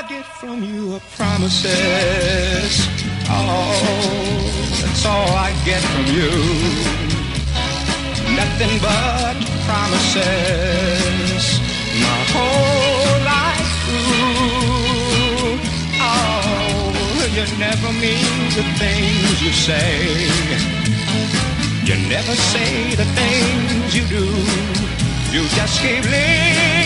get from you are promises. Oh, that's all I get from you. Nothing but promises. My whole life through. Oh, you never mean the things you say. You never say the things you do. You just keep living